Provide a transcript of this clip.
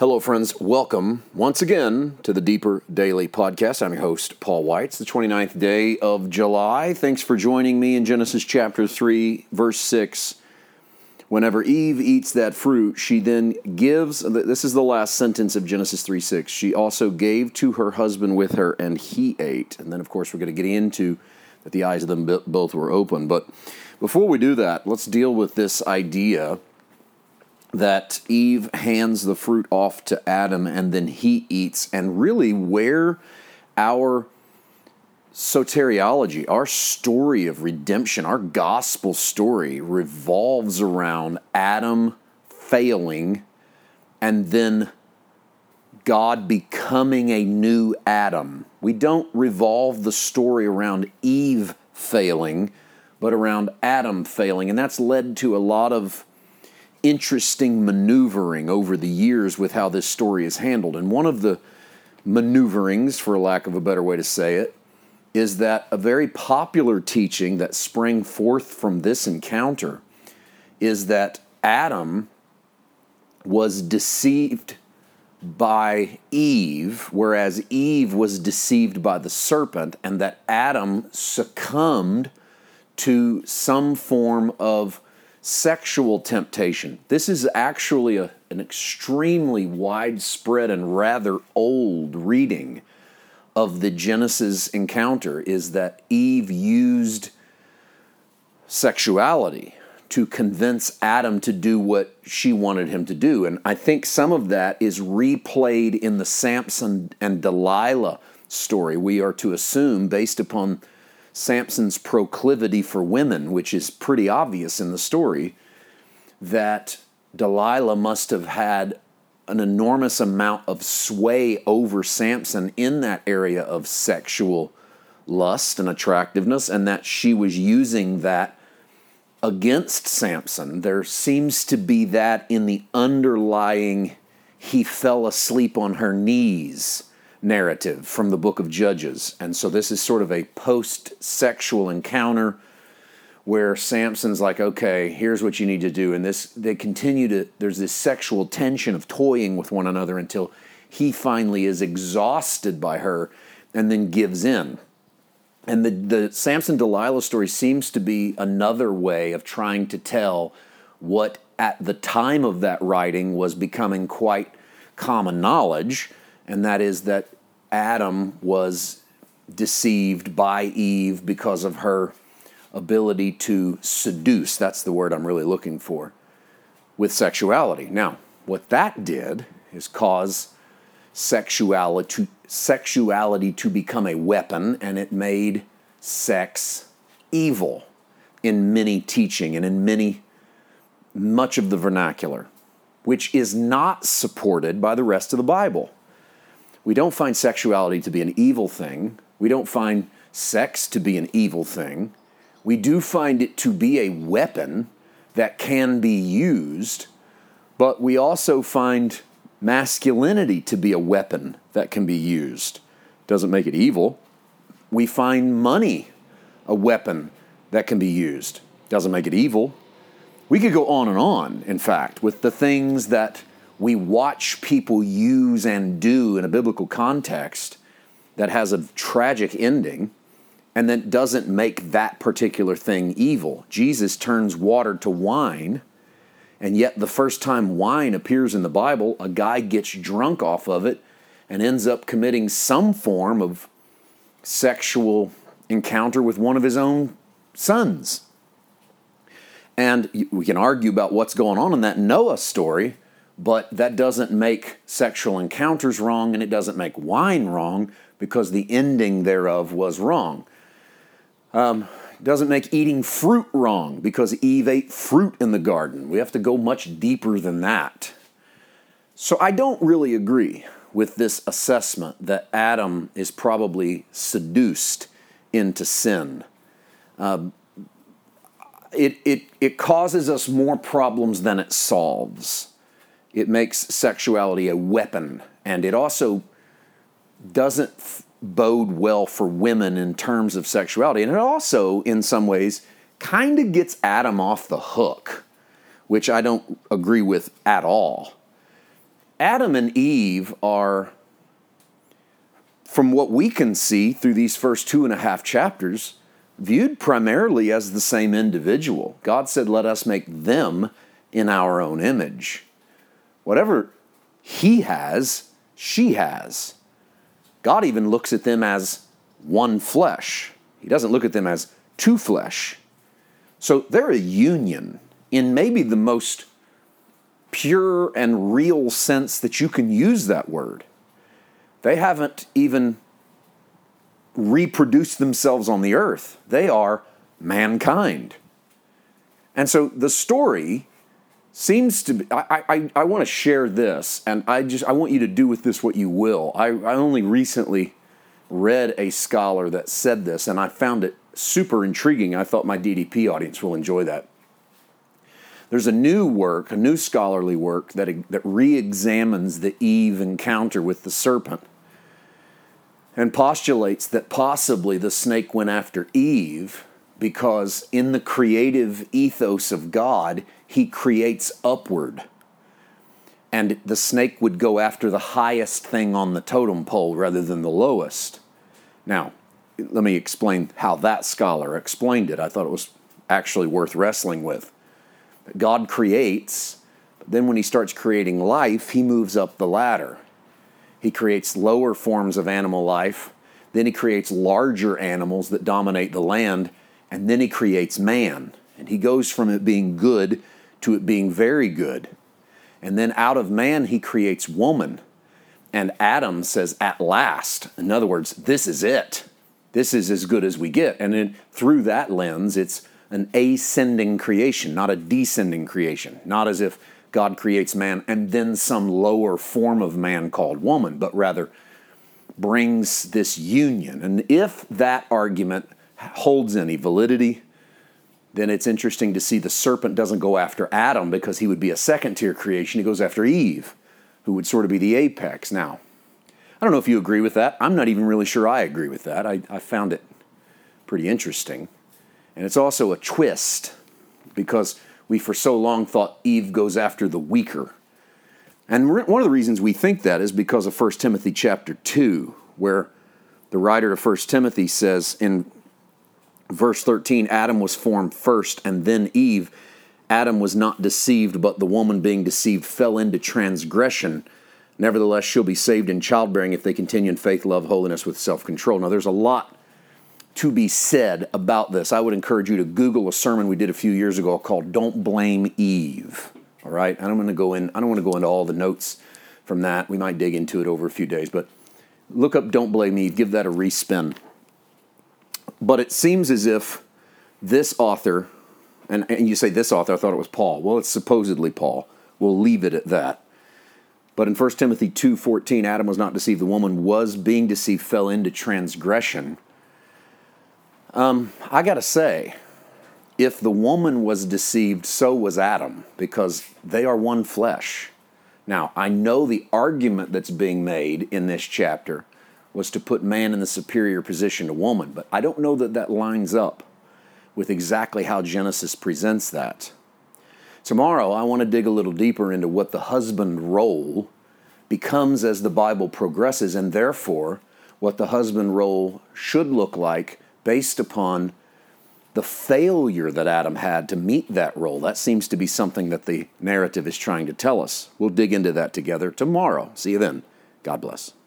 Hello, friends. Welcome once again to the Deeper Daily Podcast. I'm your host, Paul White. It's the 29th day of July. Thanks for joining me in Genesis chapter 3, verse 6. Whenever Eve eats that fruit, she then gives, this is the last sentence of Genesis 3:6. She also gave to her husband with her, and he ate. And then, of course, we're going to get into that the eyes of them both were open. But before we do that, let's deal with this idea that Eve hands the fruit off to Adam and then he eats, and really where our soteriology, our story of redemption, our gospel story revolves around Adam failing and then God becoming a new Adam. We don't revolve the story around Eve failing, but around Adam failing, and that's led to a lot of interesting maneuvering over the years with how this story is handled. And one of the maneuverings, for lack of a better way to say it, is that a very popular teaching that sprang forth from this encounter is that Adam was deceived by Eve, whereas Eve was deceived by the serpent, and that Adam succumbed to some form of sexual temptation. This is actually an extremely widespread and rather old reading of the Genesis encounter, is that Eve used sexuality to convince Adam to do what she wanted him to do. And I think some of that is replayed in the Samson and Delilah story. We are to assume, based upon Samson's proclivity for women, which is pretty obvious in the story, that Delilah must have had an enormous amount of sway over Samson in that area of sexual lust and attractiveness, and that she was using that against Samson. There seems to be that in the underlying he fell asleep on her knees narrative from the book of Judges. And so this is sort of a post-sexual encounter where Samson's like, okay, here's what you need to do. And there's this sexual tension of toying with one another until he finally is exhausted by her and then gives in. And the Samson-Delilah story seems to be another way of trying to tell what at the time of that writing was becoming quite common knowledge, and that is that Adam was deceived by Eve because of her ability to seduce, that's the word I'm really looking for, with sexuality. Now, what that did is cause sexuality to become a weapon, and it made sex evil in many teaching and in much of the vernacular, which is not supported by the rest of the Bible. We don't find sexuality to be an evil thing. We don't find sex to be an evil thing. We do find it to be a weapon that can be used, but we also find masculinity to be a weapon that can be used. Doesn't make it evil. We find money a weapon that can be used. Doesn't make it evil. We could go on, in fact, with the things that we watch people use and do in a biblical context that has a tragic ending, and that doesn't make that particular thing evil. Jesus turns water to wine, and yet the first time wine appears in the Bible, a guy gets drunk off of it and ends up committing some form of sexual encounter with one of his own sons. And we can argue about what's going on in that Noah story, but that doesn't make sexual encounters wrong, and it doesn't make wine wrong, because the ending thereof was wrong. Doesn't make eating fruit wrong, because Eve ate fruit in the garden. We have to go much deeper than that. So I don't really agree with this assessment that Adam is probably seduced into sin. It causes us more problems than it solves. It makes sexuality a weapon, and it also doesn't bode well for women in terms of sexuality. And it also, in some ways, kind of gets Adam off the hook, which I don't agree with at all. Adam and Eve are, from what we can see through these first 2.5 chapters, viewed primarily as the same individual. God said, let us make them in our own image. Whatever he has, she has. God even looks at them as one flesh. He doesn't look at them as two flesh. So they're a union in maybe the most pure and real sense that you can use that word. They haven't even reproduced themselves on the earth. They are mankind. And so the story seems to be, I want to share this, and I want you to do with this what you will. I only recently read a scholar that said this, and I found it super intriguing. I thought my DDP audience will enjoy that. There's a new scholarly work that re-examines the Eve encounter with the serpent and postulates that possibly the snake went after Eve because in the creative ethos of God, he creates upward. And the snake would go after the highest thing on the totem pole rather than the lowest. Now, let me explain how that scholar explained it. I thought it was actually worth wrestling with. God creates, but then when he starts creating life, he moves up the ladder. He creates lower forms of animal life, then he creates larger animals that dominate the land, and then he creates man. And he goes from it being good to it being very good. And then out of man, he creates woman. And Adam says, at last. In other words, this is it. This is as good as we get. And then through that lens, it's an ascending creation, not a descending creation. Not as if God creates man and then some lower form of man called woman, but rather brings this union. And if that argument holds any validity, then it's interesting to see the serpent doesn't go after Adam because he would be a second-tier creation. He goes after Eve, who would sort of be the apex. Now, I don't know if you agree with that. I'm not even really sure I agree with that. I found it pretty interesting. And it's also a twist because we for so long thought Eve goes after the weaker. And one of the reasons we think that is because of 1 Timothy chapter 2, where the writer of 1 Timothy says in verse 13, Adam was formed first and then Eve. Adam was not deceived, but the woman being deceived fell into transgression. Nevertheless, she'll be saved in childbearing if they continue in faith, love, holiness with self-control. Now, there's a lot to be said about this. I would encourage you to Google a sermon we did a few years ago called Don't Blame Eve. All right? I don't want to go into all the notes from that. We might dig into it over a few days, but look up Don't Blame Eve. Give that a respin. But it seems as if this author, and you say this author, I thought it was Paul. Well, it's supposedly Paul. We'll leave it at that. But in 1 Timothy 2:14, Adam was not deceived. The woman was being deceived, fell into transgression. I got to say, if the woman was deceived, so was Adam, because they are one flesh. Now, I know the argument that's being made in this chapter was to put man in the superior position to woman, but I don't know that that lines up with exactly how Genesis presents that. Tomorrow, I want to dig a little deeper into what the husband role becomes as the Bible progresses, and therefore what the husband role should look like based upon the failure that Adam had to meet that role. That seems to be something that the narrative is trying to tell us. We'll dig into that together tomorrow. See you then. God bless.